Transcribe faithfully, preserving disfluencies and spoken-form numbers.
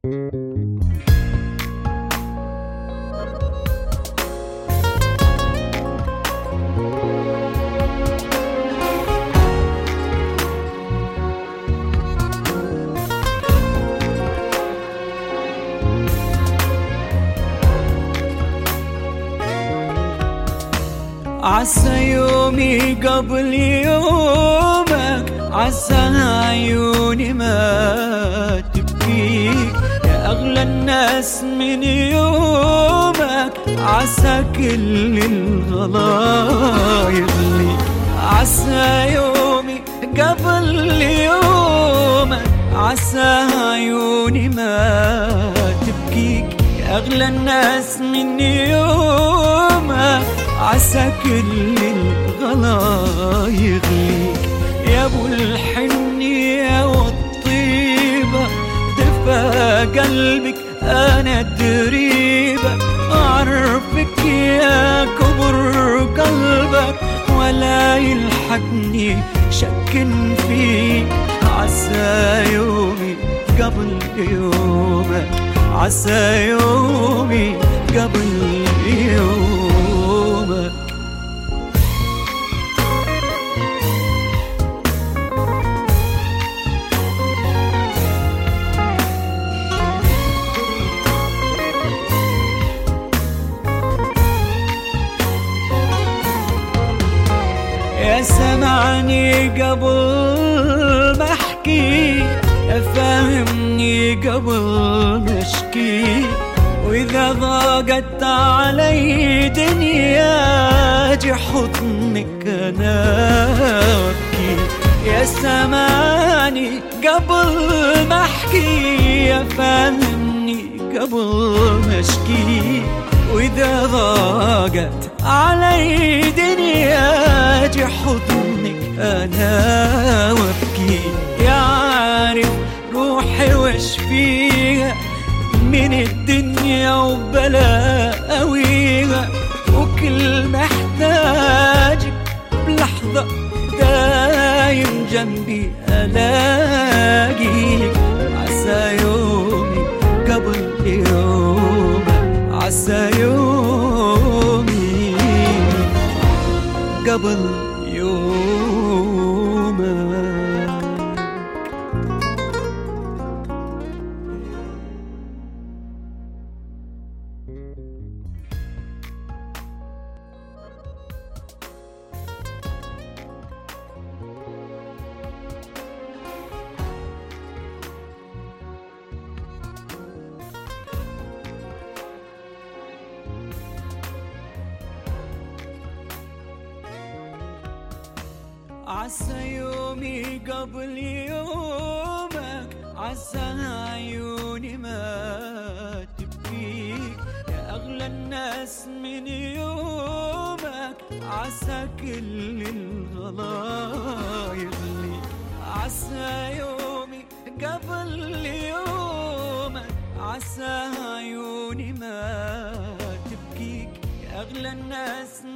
عسى يومي قبل يومك، عسى عيوني ما تبكيك يا أغلى الناس من يومك، عسى كل الغلا يغلي. عسى يومي قبل يومك، عسى عيوني ما تبكيك يا أغلى الناس من يومك، عسى كل الغلا يغليك. يا ابو الحنية والطيبة دفى قلبك انا دريبة، اعرفك يا كبر قلبك ولا يلحقني شك فيك. عسى يومي قبل يومك، عسى يومي قبل يومك. يا سمعني قبل ما احكي، يا فاهمني قبل ما اشكي، واذا ضاقت علي دنيا اجي حضنك انا وابكي. يا سمعني قبل ما احكي، يا فاهمني قبل ما اشكي، واذا ضاقت علي دنيا اجي حضنك انا وابكي. يا عارف روحي وش فيها من الدنيا وبلاويها، وكل محتاجك بلحظة دايم جنبي الاقيك. عسى يومي قبل يومك، عسى يومي قبل يومك. عسى يومي قبل يومك، عسى عيوني ما تبكيك يا أغلى الناس من يومك، عسى كل الغلا يغلي. عسى يومي قبل يومك، عسى عيوني ما تبكيك يا أغلى الناس